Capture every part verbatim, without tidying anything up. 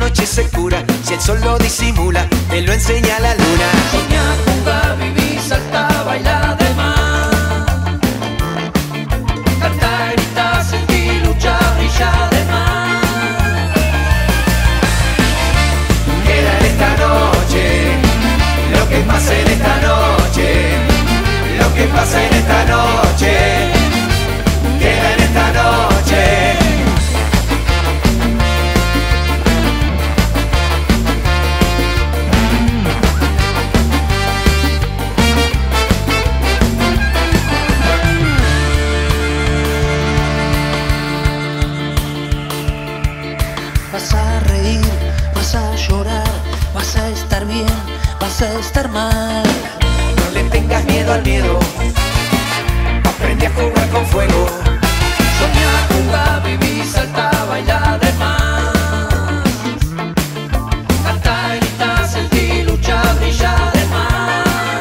noche se cura. Si el sol lo disimula, te lo enseña la luna. Soñá, jugá, viví, saltá, bailá de más. Cantá, grita, sentí, lucha, brilla de más. Queda en esta noche lo que pasa en esta noche. Lo que pasa en esta noche. Queda en esta noche. Vas a reír, vas a llorar, vas a estar bien, vas a estar mal. No le tengas miedo al miedo. Aprende a jugar con fuego. Soñá, jugá, viví, saltá, bailá de más. Cantá, grita, sentí, lucha, brilla de más.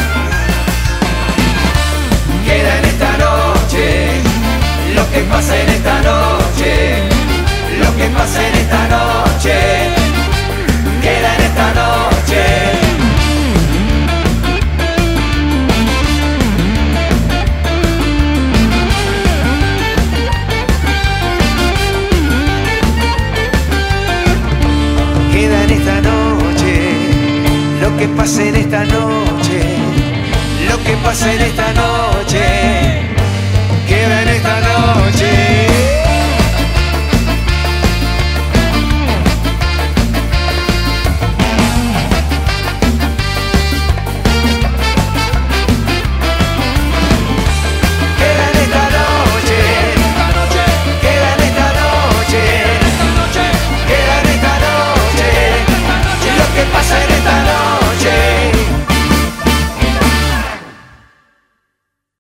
Queda en esta noche lo que pasa en esta noche. Lo que pasa en esta noche. Queda en esta noche. Queda en esta noche lo que pasa en esta noche. Lo que pasa en esta noche.